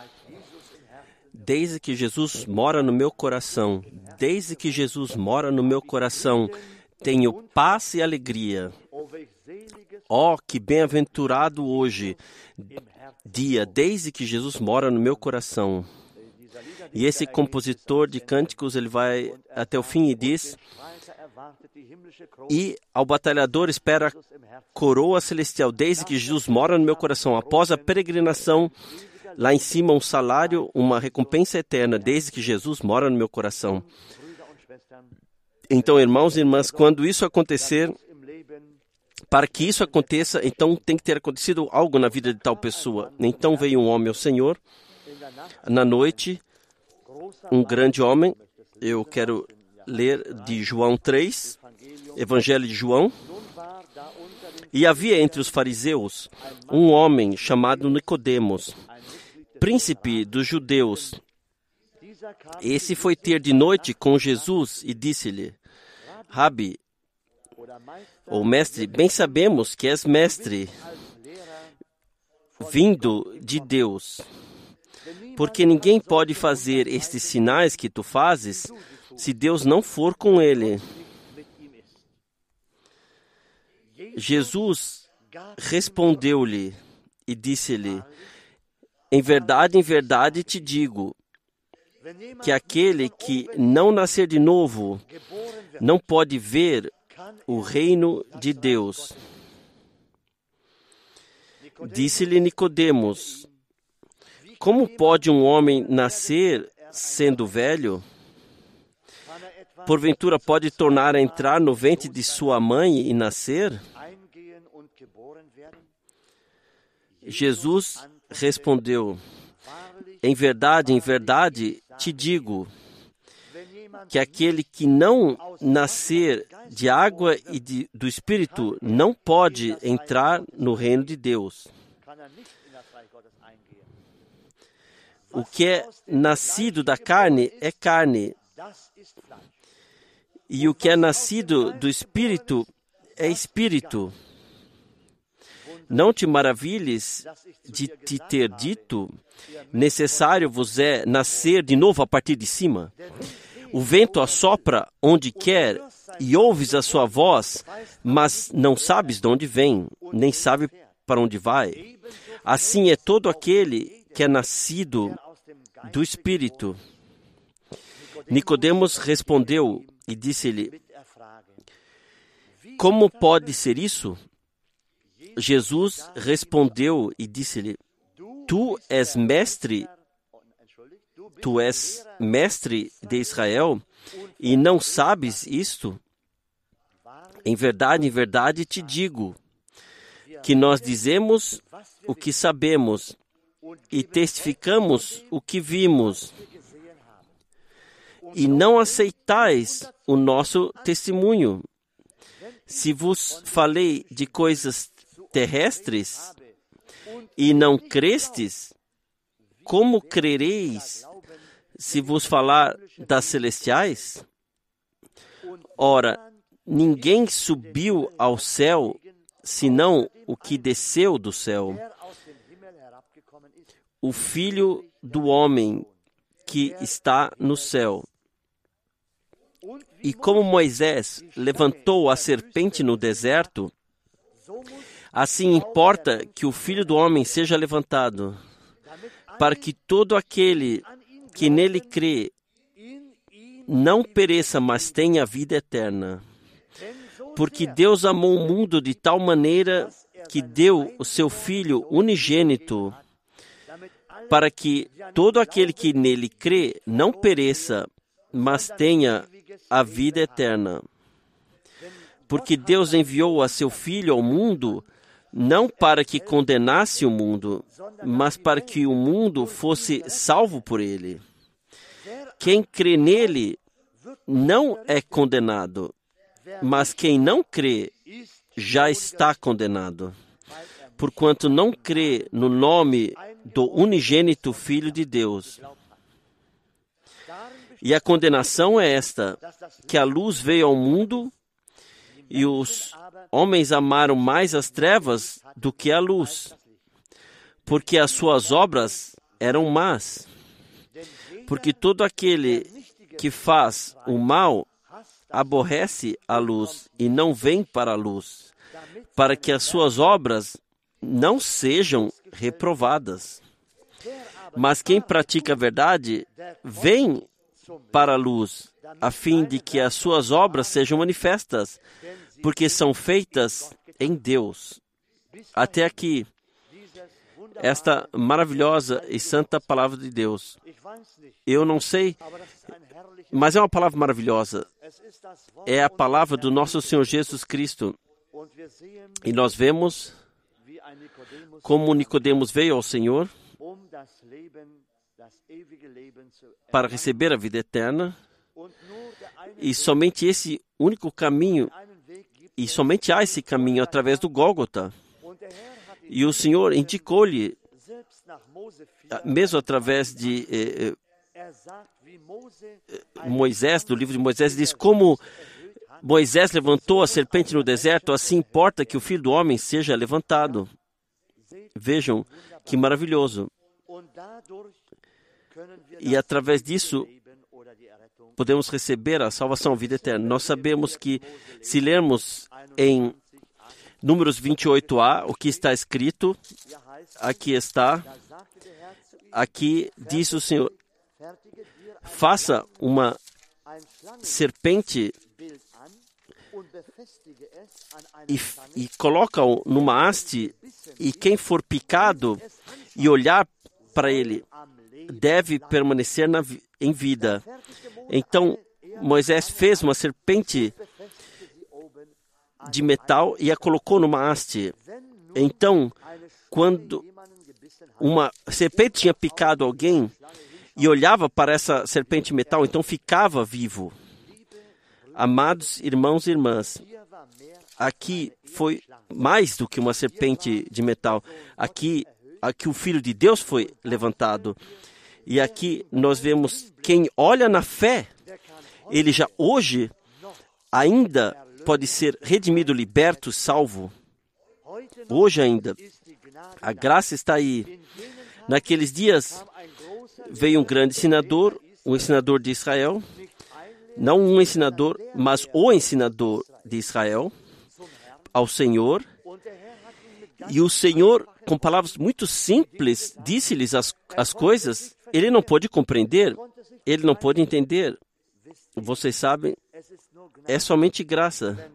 Desde que Jesus mora no meu coração, desde que Jesus mora no meu coração, tenho paz e alegria. Oh, que bem-aventurado hoje, dia, desde que Jesus mora no meu coração. E esse compositor de cânticos, ele vai até o fim e diz: e ao batalhador espera a coroa celestial, desde que Jesus mora no meu coração. Após a peregrinação, lá em cima, um salário, uma recompensa eterna, desde que Jesus mora no meu coração. Então, irmãos e irmãs, quando isso acontecer, para que isso aconteça, então tem que ter acontecido algo na vida de tal pessoa. Então veio um homem ao Senhor, na noite, um grande homem. Eu quero ler de João 3, Evangelho de João. E havia entre os fariseus um homem chamado Nicodemos, príncipe dos judeus. Esse foi ter de noite com Jesus e disse-lhe: Rabi, ou mestre, bem sabemos que és mestre, vindo de Deus, porque ninguém pode fazer estes sinais que tu fazes se Deus não for com ele. Jesus respondeu-lhe e disse-lhe: em verdade te digo, que aquele que não nascer de novo não pode ver o reino de Deus. Disse-lhe Nicodemos: como pode um homem nascer sendo velho? Porventura pode tornar a entrar no ventre de sua mãe e nascer? Jesus respondeu: em verdade te digo, que aquele que não nascer de água e do Espírito não pode entrar no reino de Deus. O que é nascido da carne é carne, e o que é nascido do Espírito é Espírito. Não te maravilhes de te ter dito: necessário vos é nascer de novo a partir de cima. O vento assopra onde quer e ouves a sua voz, mas não sabes de onde vem, nem sabe para onde vai. Assim é todo aquele que é nascido do Espírito. Nicodemos respondeu e disse-lhe: como pode ser isso? Jesus respondeu e disse-lhe: tu és mestre de Israel e não sabes isto? Em verdade te digo, que nós dizemos o que sabemos e testificamos o que vimos, e não aceitais o nosso testemunho. Se vos falei de coisas terrestres e não crestes, como crereis se vos falar das celestiais? Ora, ninguém subiu ao céu, senão o que desceu do céu, o Filho do homem que está no céu. E como Moisés levantou a serpente no deserto, assim importa que o Filho do homem seja levantado, para que todo aquele que nele crê não pereça, mas tenha vida eterna. Porque Deus amou o mundo de tal maneira que deu o seu Filho unigênito, para que todo aquele que nele crê não pereça, mas tenha a vida eterna. Porque Deus enviou a seu Filho ao mundo, não para que condenasse o mundo, mas para que o mundo fosse salvo por ele. Quem crê nele não é condenado, mas quem não crê já está condenado, porquanto não crê no nome do unigênito Filho de Deus. E a condenação é esta, que a luz veio ao mundo, e os homens amaram mais as trevas do que a luz, porque as suas obras eram más. Porque todo aquele que faz o mal aborrece a luz e não vem para a luz, para que as suas obras não sejam reprovadas. Mas quem pratica a verdade vem para a luz, a fim de que as suas obras sejam manifestas, porque são feitas em Deus. Até aqui, esta maravilhosa e santa palavra de Deus. Eu não sei, mas é uma palavra maravilhosa. É a palavra do nosso Senhor Jesus Cristo. E nós vemos como Nicodemos veio ao Senhor para receber a vida eterna, e somente esse único caminho, e somente há esse caminho através do Gólgota. E o Senhor indicou-lhe, mesmo através de Moisés, do livro de Moisés, diz como Moisés levantou a serpente no deserto, assim importa que o Filho do Homem seja levantado. Vejam que maravilhoso. E através disso, podemos receber a salvação, a vida eterna. Nós sabemos que, se lermos em Números 28a, o que está escrito, aqui está, aqui diz o Senhor, faça uma serpente e coloca-o numa haste, e quem for picado e olhar para ele deve permanecer em vida. Então, Moisés fez uma serpente de metal e a colocou numa haste. Então, quando uma serpente tinha picado alguém e olhava para essa serpente de metal, então ficava vivo. Amados irmãos e irmãs, aqui foi mais do que uma serpente de metal. Aqui o Filho de Deus foi levantado. E aqui nós vemos quem olha na fé, ele já hoje ainda pode ser redimido, liberto, salvo. Hoje ainda. A graça está aí. Naqueles dias veio um grande ensinador, o ensinador de Israel. Não um ensinador, mas o ensinador de Israel ao Senhor. E o Senhor, com palavras muito simples, disse-lhes as coisas. Ele não pôde compreender, ele não pôde entender. Vocês sabem, é somente graça.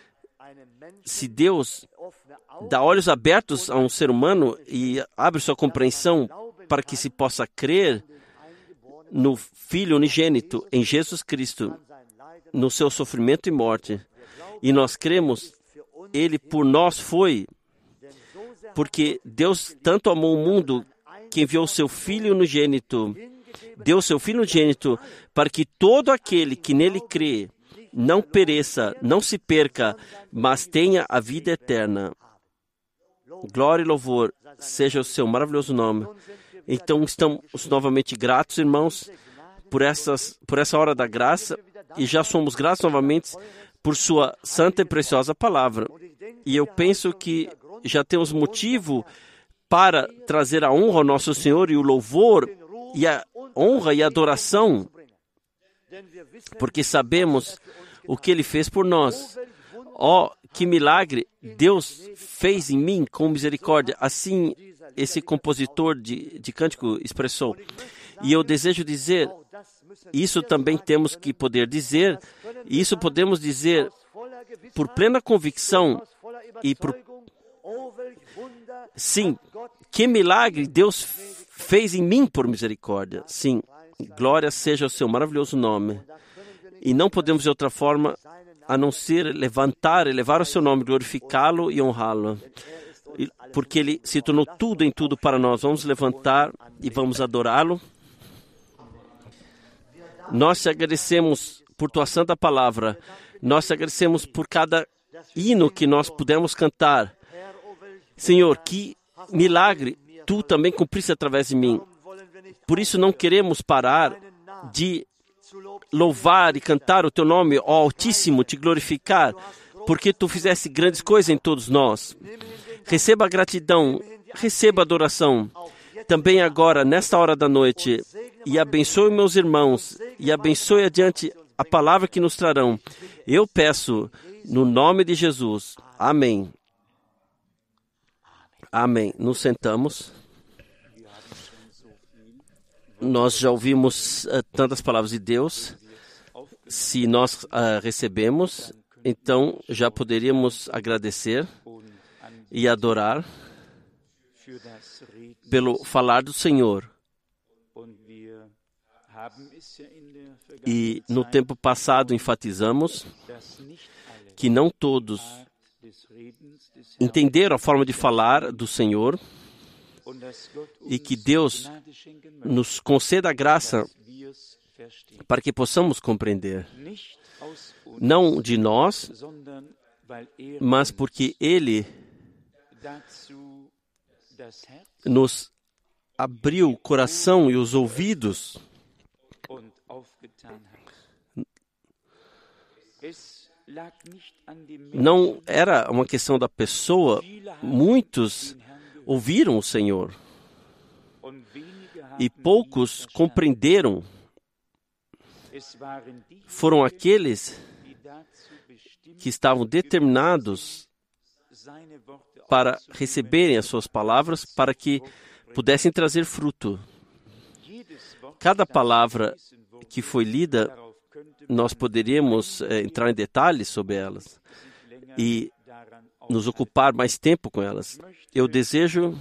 Se Deus dá olhos abertos a um ser humano e abre sua compreensão para que se possa crer no Filho unigênito, em Jesus Cristo, no seu sofrimento e morte, e nós cremos, ele por nós foi, porque Deus tanto amou o mundo que enviou seu Filho unigênito, deu seu Filho unigênito para que todo aquele que nele crê não pereça, não se perca, mas tenha a vida eterna. Glória e louvor seja o seu maravilhoso nome. Então estamos novamente gratos, irmãos, por essa hora da graça, e já somos gratos novamente por sua santa e preciosa palavra. E eu penso que já temos motivo para trazer a honra ao nosso Senhor e o louvor e a honra e a adoração, porque sabemos o que Ele fez por nós. Oh, que milagre Deus fez em mim com misericórdia. Assim, esse compositor de cântico expressou. E eu desejo dizer, isso também temos que poder dizer, isso podemos dizer por plena convicção e por... Sim, que milagre Deus fez em mim por misericórdia. Sim, glória seja o seu maravilhoso nome. E não podemos de outra forma a não ser levantar, elevar o seu nome, glorificá-lo e honrá-lo. Porque Ele se tornou tudo em tudo para nós. Vamos levantar e vamos adorá-lo. Nós te agradecemos por tua santa palavra. Nós te agradecemos por cada hino que nós pudemos cantar. Senhor, que milagre tu também cumpriste através de mim. Por isso não queremos parar de louvar e cantar o teu nome, ó Altíssimo, te glorificar, porque tu fizeste grandes coisas em todos nós. Receba a gratidão, receba a adoração. também agora, nesta hora da noite, e abençoe meus irmãos, e abençoe adiante a palavra que nos trarão. Eu peço, no nome de Jesus. Amém. Amém. Nos sentamos. Nós já ouvimos tantas palavras de Deus. Se nós recebemos, então já poderíamos agradecer e adorar pelo falar do Senhor. E no tempo passado enfatizamos que não todos entenderam a forma de falar do Senhor e que Deus nos conceda a graça para que possamos compreender. Não de nós, mas porque Ele nos abriu o coração e os ouvidos. Não era uma questão da pessoa. Muitos ouviram o Senhor e poucos compreenderam. Foram aqueles que estavam determinados para receberem as suas palavras, para que pudessem trazer fruto. Cada palavra que foi lida, nós poderíamos entrar em detalhes sobre elas e nos ocupar mais tempo com elas. Eu desejo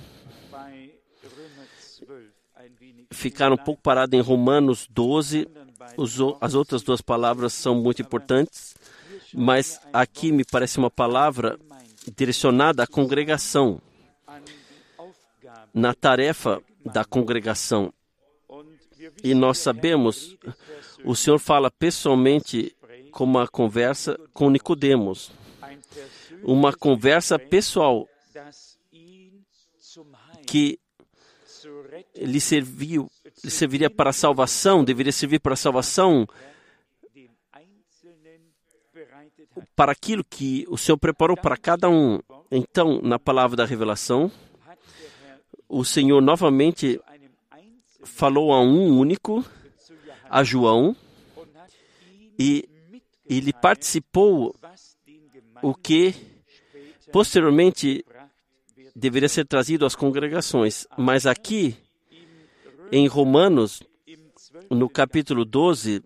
ficar um pouco parado em Romanos 12. As outras duas palavras são muito importantes, mas aqui me parece uma palavra direcionada à congregação, na tarefa da congregação. E nós sabemos, o Senhor fala pessoalmente com uma conversa com Nicodemos, uma conversa pessoal que lhe serviria para a salvação, deveria servir para a salvação, para aquilo que o Senhor preparou para cada um. Então, na palavra da revelação, o Senhor novamente falou a um único, a João, e ele participou o que posteriormente deveria ser trazido às congregações. Mas aqui, em Romanos, no capítulo 12,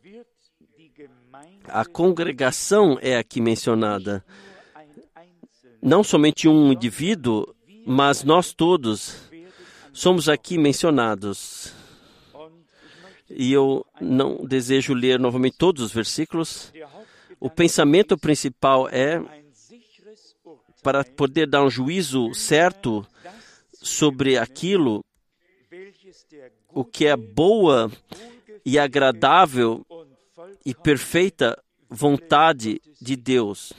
a congregação é aqui mencionada. Não somente um indivíduo, mas nós todos somos aqui mencionados. E eu não desejo ler novamente todos os versículos. O pensamento principal é para poder dar um juízo certo sobre aquilo, o que é boa e agradável e perfeita vontade de Deus.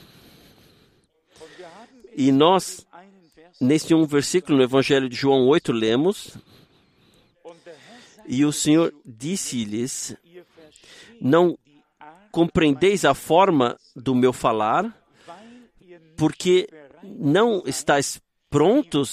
E nós, nesse um versículo no Evangelho de João 8, lemos: e o Senhor disse-lhes: não compreendeis a forma do meu falar, porque não estáis prontos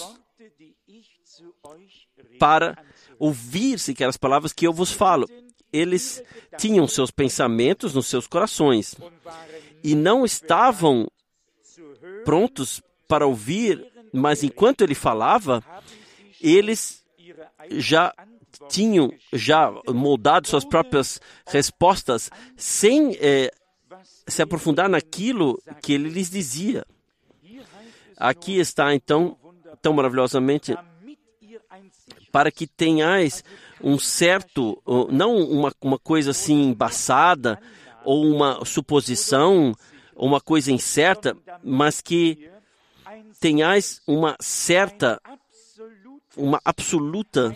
para ouvir sequer as palavras que eu vos falo. Eles tinham seus pensamentos nos seus corações e não estavam prontos para ouvir, mas enquanto ele falava, eles já tinham moldado suas próprias respostas sem se aprofundar naquilo que ele lhes dizia. Aqui está, então, tão maravilhosamente, para que tenhais um certo, não uma coisa assim embaçada, ou uma suposição, ou uma coisa incerta, mas que tenhais uma certa, uma absoluta,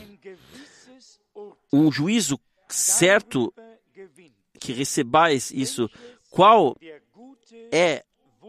um juízo certo, que recebais isso. Qual é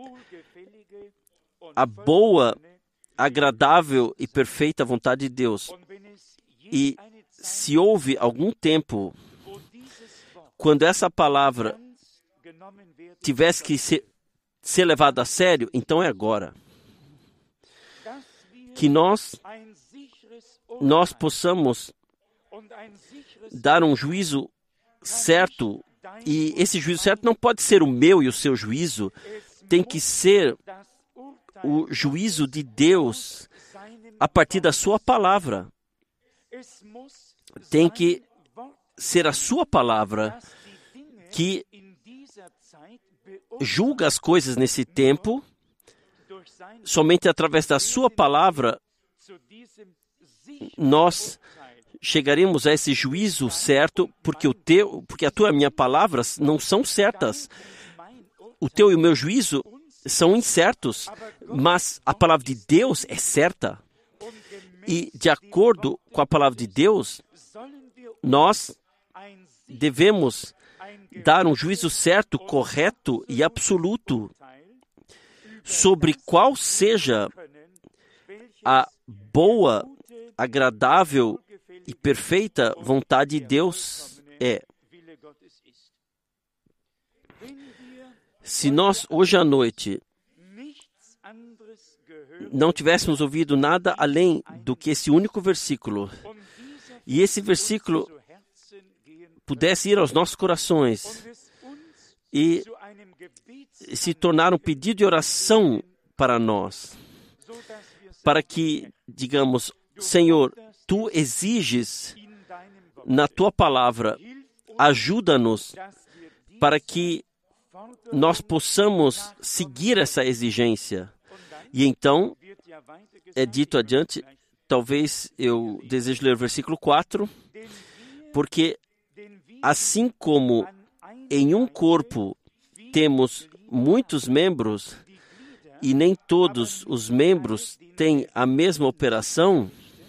a boa, agradável e perfeita vontade de Deus? E se houve algum tempo quando essa palavra tivesse que ser levada a sério, então é agora. Que nós nós possamos dar um juízo certo, e esse juízo certo não pode ser o meu e o seu juízo, tem que ser o juízo de Deus a partir da sua palavra. Tem que ser a sua palavra que julga as coisas nesse tempo. Somente através da sua palavra nós chegaremos a esse juízo certo, porque a tua e a minha palavra não são certas. O teu e o meu juízo são incertos, mas a palavra de Deus é certa. E, de acordo com a palavra de Deus, nós devemos dar um juízo certo, correto e absoluto sobre qual seja a boa, agradável e perfeita vontade de Deus é. Se nós, hoje à noite, não tivéssemos ouvido nada além do que esse único versículo, e esse versículo pudesse ir aos nossos corações e se tornar um pedido de oração para nós, para que, digamos, Senhor, Tu exiges na Tua palavra, ajuda-nos para que nós possamos seguir essa exigência. E então, é dito adiante, talvez eu deseje ler o versículo 4, porque assim como em um corpo temos muitos membros e nem todos os membros têm a mesma operação,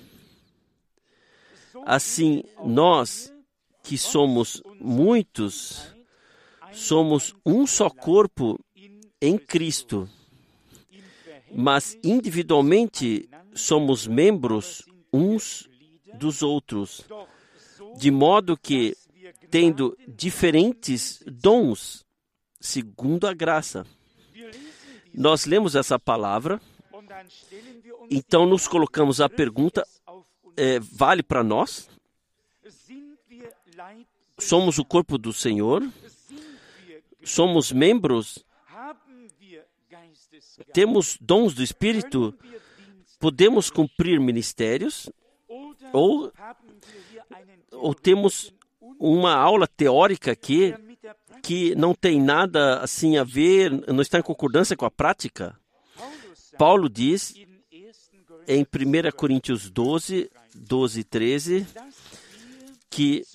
assim nós, que somos muitos, somos um só corpo em Cristo, mas individualmente somos membros uns dos outros, de modo que, tendo diferentes dons, segundo a graça. Nós lemos essa palavra, então nos colocamos a pergunta, vale para nós? Somos o corpo do Senhor? Somos membros? Temos dons do Espírito? Podemos cumprir ministérios? Ou temos uma aula teórica aqui que não tem nada assim a ver, não está em concordância com a prática? Paulo diz em 1 Coríntios 12, 12 e 13, que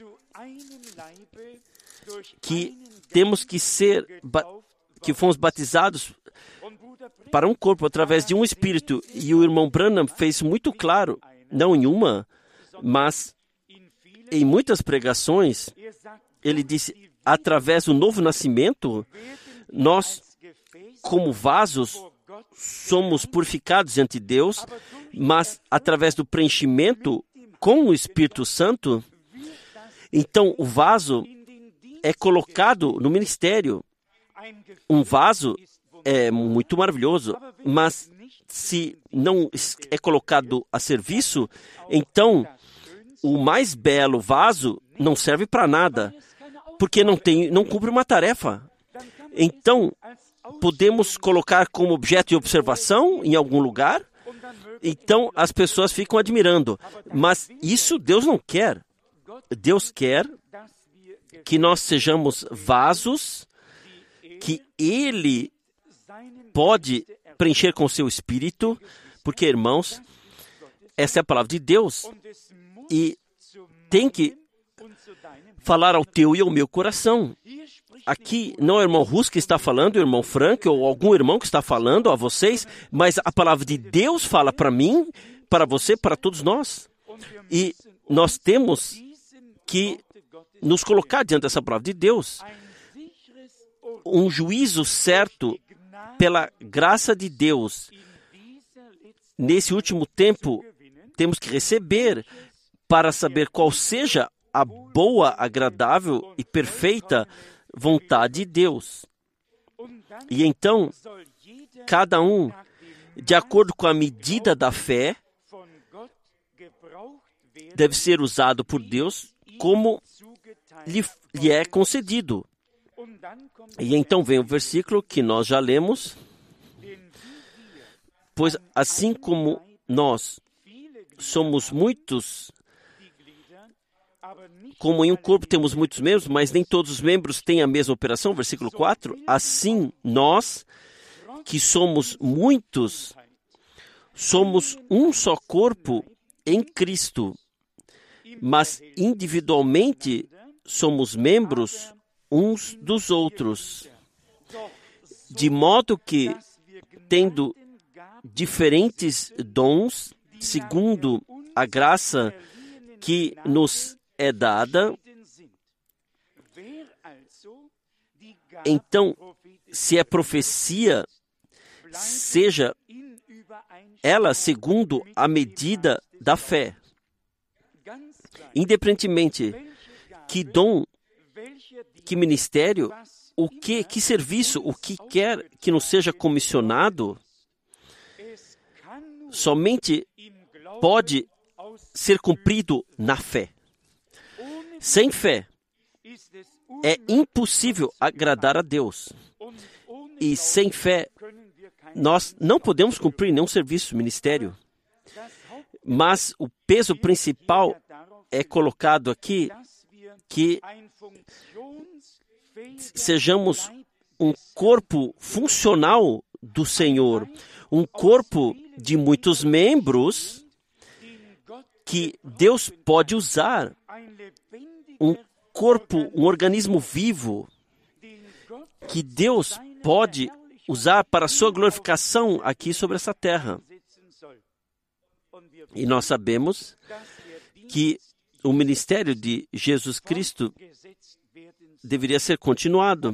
temos que que fomos batizados para um corpo através de um Espírito. E o irmão Branham fez muito claro, não em uma, mas em muitas pregações, ele disse, através do novo nascimento, nós, como vasos, somos purificados diante de Deus, mas através do preenchimento com o Espírito Santo, então o vaso é colocado no ministério. Um vaso é muito maravilhoso, mas se não é colocado a serviço, então o mais belo vaso não serve para nada, porque não cumpre uma tarefa. Então, podemos colocar como objeto de observação em algum lugar, então as pessoas ficam admirando. Mas isso Deus não quer. Deus quer que nós sejamos vasos que Ele pode preencher com o seu Espírito, porque, irmãos, essa é a palavra de Deus e tem que falar ao teu e ao meu coração. Aqui não é o irmão Russo que está falando, o irmão Frank ou algum irmão que está falando a vocês, mas a palavra de Deus fala para mim, para você, para todos nós. E nós temos que nos colocar diante dessa palavra de Deus. Um juízo certo pela graça de Deus. Nesse último tempo, temos que receber para saber qual seja a boa, agradável e perfeita vontade de Deus. E então, cada um, de acordo com a medida da fé, deve ser usado por Deus como lhe é concedido. E então vem o versículo que nós já lemos. Pois assim como nós somos muitos, como em um corpo temos muitos membros, mas nem todos os membros têm a mesma operação, versículo 4, assim nós, que somos muitos, somos um só corpo em Cristo, mas individualmente somos membros uns dos outros, de modo que, tendo diferentes dons, segundo a graça que nos é dada, então, se é profecia, seja ela segundo a medida da fé. Independentemente que dom, que ministério, que serviço, o que quer que não seja comissionado, somente pode ser cumprido na fé. Sem fé, é impossível agradar a Deus. E sem fé, nós não podemos cumprir nenhum serviço, ministério. Mas o peso principal é colocado aqui que sejamos um corpo funcional do Senhor, um corpo de muitos membros que Deus pode usar, um corpo, um organismo vivo que Deus pode usar para a sua glorificação aqui sobre essa terra. E nós sabemos que o ministério de Jesus Cristo deveria ser continuado.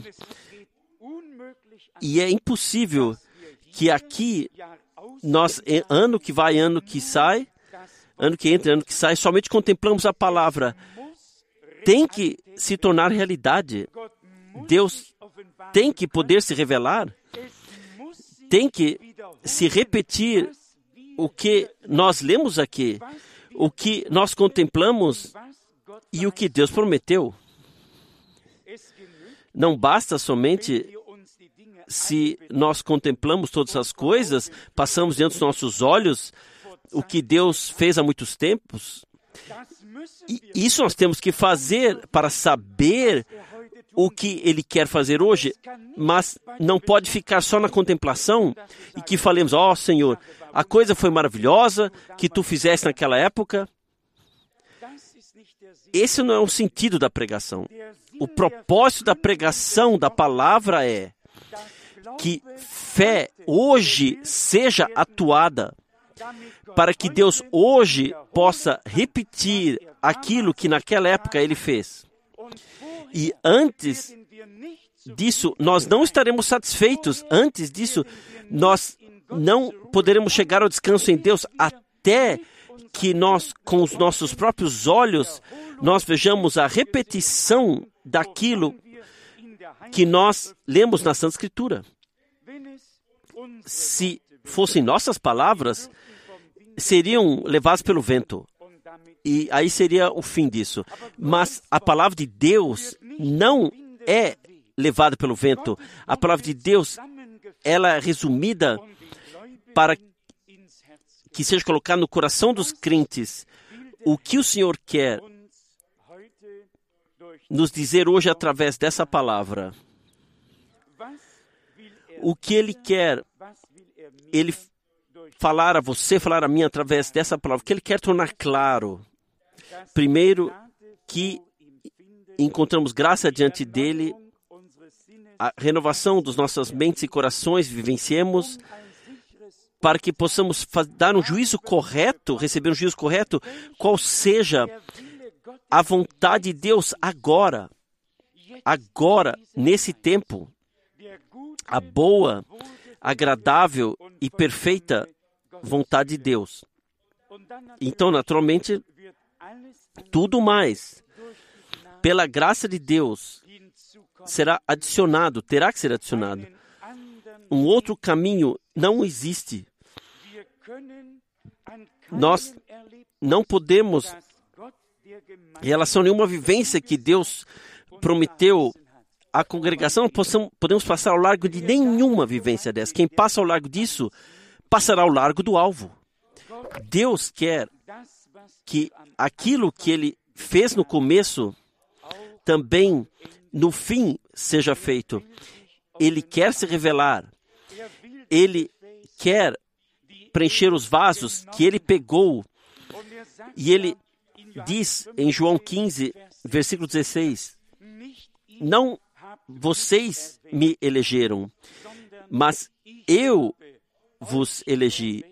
E é impossível que aqui nós, ano que vai, ano que sai, ano que entra, ano que sai, somente contemplamos a palavra. Tem que se tornar realidade. Deus tem que poder se revelar. Tem que se repetir o que nós lemos aqui, o que nós contemplamos e o que Deus prometeu. Não basta somente se nós contemplamos todas as coisas, passamos diante dos nossos olhos o que Deus fez há muitos tempos. E isso nós temos que fazer para saber o que Ele quer fazer hoje, mas não pode ficar só na contemplação e que falemos, ó Senhor, a coisa foi maravilhosa que Tu fizeste naquela época. Esse não é o sentido da pregação. O propósito da pregação da palavra é que fé hoje seja atuada, para que Deus hoje possa repetir aquilo que naquela época Ele fez. E antes disso, nós não estaremos satisfeitos. Antes disso, nós não poderemos chegar ao descanso em Deus até que nós, com os nossos próprios olhos, nós vejamos a repetição daquilo que nós lemos na Santa Escritura. Se fossem nossas palavras, seriam levadas pelo vento. E aí seria o fim disso. Mas a palavra de Deus não é levada pelo vento. A palavra de Deus, ela é resumida para que seja colocada no coração dos crentes. O que o Senhor quer nos dizer hoje através dessa palavra? O que Ele quer, Ele falar a você, falar a mim através dessa palavra, o que Ele quer tornar claro? Primeiro, que encontramos graça diante dEle, a renovação das nossas mentes e corações, vivenciemos, para que possamos dar um juízo correto, receber um juízo correto, qual seja a vontade de Deus agora, nesse tempo, a boa, agradável e perfeita vontade de Deus. Então, naturalmente, tudo mais, pela graça de Deus, será adicionado, terá que ser adicionado. Um outro caminho não existe. Nós não podemos em relação a nenhuma vivência que Deus prometeu à congregação, não podemos passar ao largo de nenhuma vivência dessa. Quem passa ao largo disso, passará ao largo do alvo. Deus quer que aquilo que Ele fez no começo, também no fim seja feito. Ele quer se revelar. Ele quer preencher os vasos que Ele pegou. E Ele diz em João 15, versículo 16, não vocês me elegeram, mas eu vos elegi,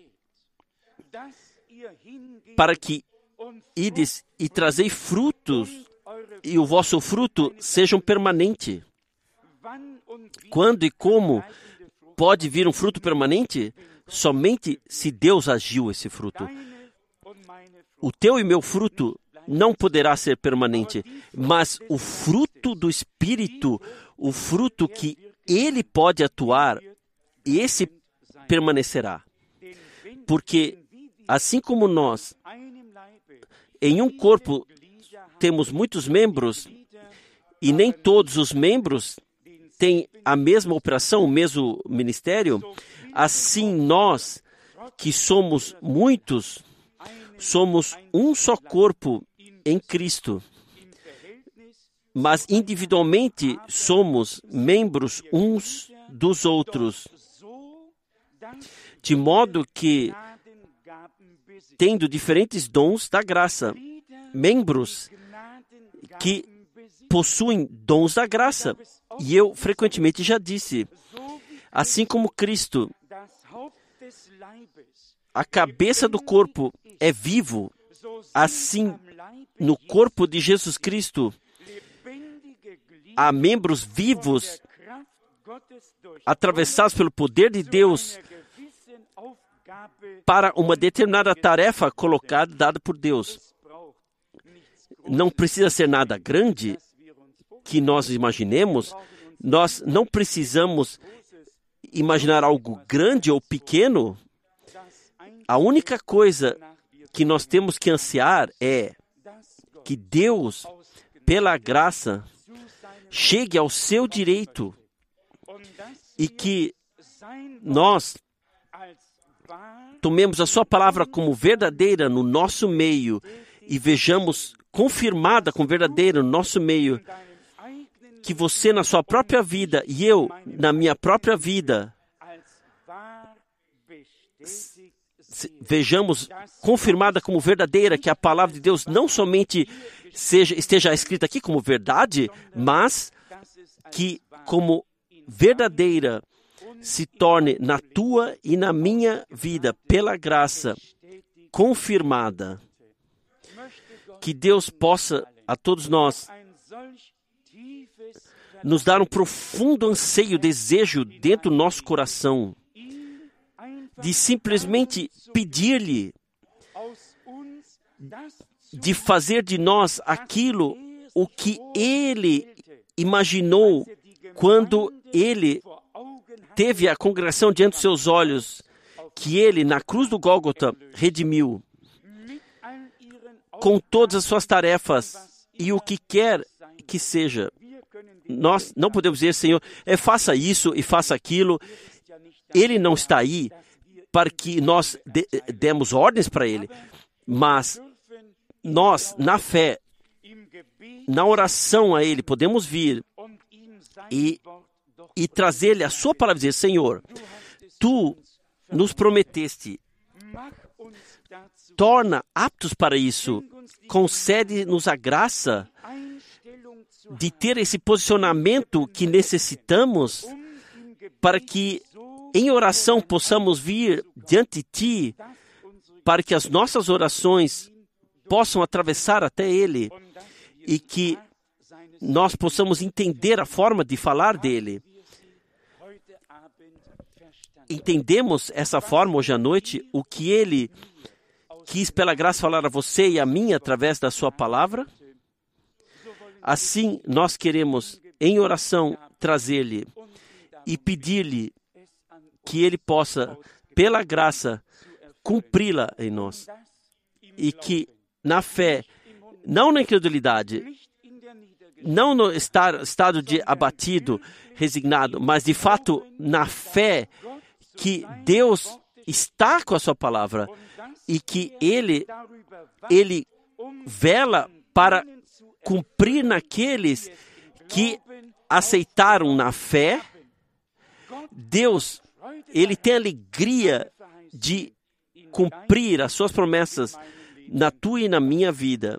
para que ides e trazei frutos, e o vosso fruto sejam permanente. Quando e como pode vir um fruto permanente? Somente se Deus agiu esse fruto. O teu e meu fruto não poderá ser permanente, mas o fruto do Espírito, o fruto que Ele pode atuar, esse permanecerá. Porque assim como nós, em um corpo, temos muitos membros, e nem todos os membros têm a mesma operação, o mesmo ministério, assim nós, que somos muitos, somos um só corpo em Cristo, mas individualmente somos membros uns dos outros, de modo que, tendo diferentes dons da graça, membros que possuem dons da graça. E eu frequentemente já disse, assim como Cristo, a cabeça do corpo é vivo, assim no corpo de Jesus Cristo há membros vivos, atravessados pelo poder de Deus, para uma determinada tarefa colocada, dada por Deus. Não precisa ser nada grande que nós imaginemos. Nós não precisamos imaginar algo grande ou pequeno. A única coisa que nós temos que ansiar é que Deus, pela graça, chegue ao seu direito e que nós tomemos a sua palavra como verdadeira no nosso meio e vejamos confirmada como verdadeira no nosso meio, que você na sua própria vida e eu na minha própria vida vejamos confirmada como verdadeira, que a palavra de Deus não somente esteja escrita aqui como verdade, mas que como verdadeira se torne na tua e na minha vida, pela graça, confirmada. Que Deus possa, a todos nós, nos dar um profundo anseio, desejo dentro do nosso coração, de simplesmente pedir-lhe, de fazer de nós aquilo o que Ele imaginou quando Ele teve a congregação diante dos seus olhos, que Ele, na cruz do Gólgota, redimiu, com todas as suas tarefas e o que quer que seja. Nós não podemos dizer, Senhor, faça isso e faça aquilo. Ele não está aí para que nós demos ordens para Ele, mas nós, na fé, na oração a Ele, podemos vir e trazer-lhe a sua palavra e dizer, Senhor, Tu nos prometeste, torna aptos para isso, concede-nos a graça de ter esse posicionamento que necessitamos para que em oração possamos vir diante de Ti, para que as nossas orações possam atravessar até Ele e que nós possamos entender a forma de falar dEle. Entendemos essa forma hoje à noite, o que Ele quis pela graça falar a você e a mim através da sua palavra? Assim, nós queremos, em oração, trazer-lhe e pedir-lhe que Ele possa, pela graça, cumpri-la em nós. E que, na fé, não na incredulidade, não no estado de abatido, resignado, mas de fato na fé que Deus está com a sua palavra e que Ele vela para cumprir naqueles que aceitaram na fé. Deus, Ele tem alegria de cumprir as suas promessas na tua e na minha vida.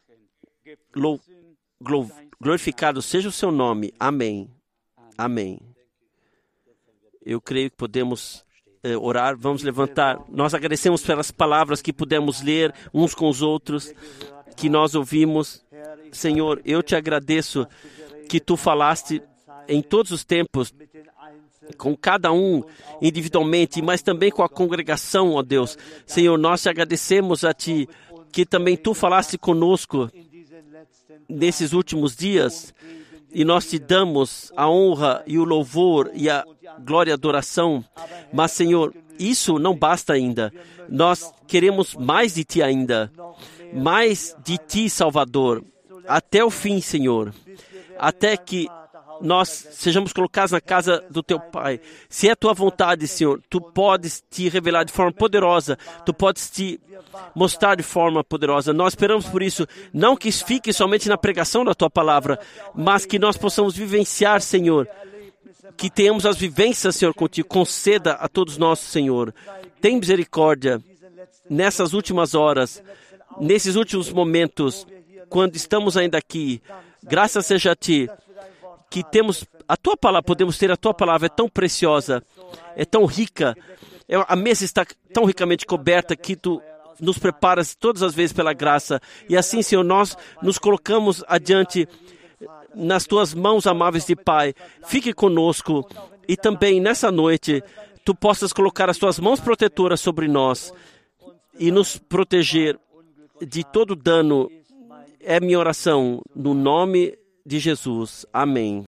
Glorificado seja o seu nome. Amém. Amém. Eu creio que podemos orar. Vamos levantar. Nós agradecemos pelas palavras que pudemos ler uns com os outros, que nós ouvimos. Senhor, eu te agradeço que tu falaste em todos os tempos, com cada um individualmente, mas também com a congregação, ó Deus. Senhor, nós te agradecemos a ti, que também tu falaste conosco nesses últimos dias, e nós te damos a honra e o louvor e a glória e adoração. Mas, Senhor, isso não basta ainda. Nós queremos mais de ti ainda, mais de ti, Salvador, até o fim, Senhor, até que nós sejamos colocados na casa do teu Pai. Se é a tua vontade, Senhor, tu podes te revelar de forma poderosa, tu podes te mostrar de forma poderosa. Nós esperamos por isso, não que isso fique somente na pregação da tua palavra, mas que nós possamos vivenciar, Senhor, que tenhamos as vivências, Senhor, contigo. Conceda a todos nós, Senhor. Tem misericórdia nessas últimas horas, nesses últimos momentos, quando estamos ainda aqui. Graças seja a ti, que temos a tua palavra, podemos ter a tua palavra, é tão preciosa, é tão rica, a mesa está tão ricamente coberta que tu nos preparas todas as vezes pela graça. E assim, Senhor, nós nos colocamos adiante nas tuas mãos amáveis de Pai. Fique conosco e também nessa noite tu possas colocar as tuas mãos protetoras sobre nós e nos proteger de todo dano. É minha oração no nome de Jesus. Amém.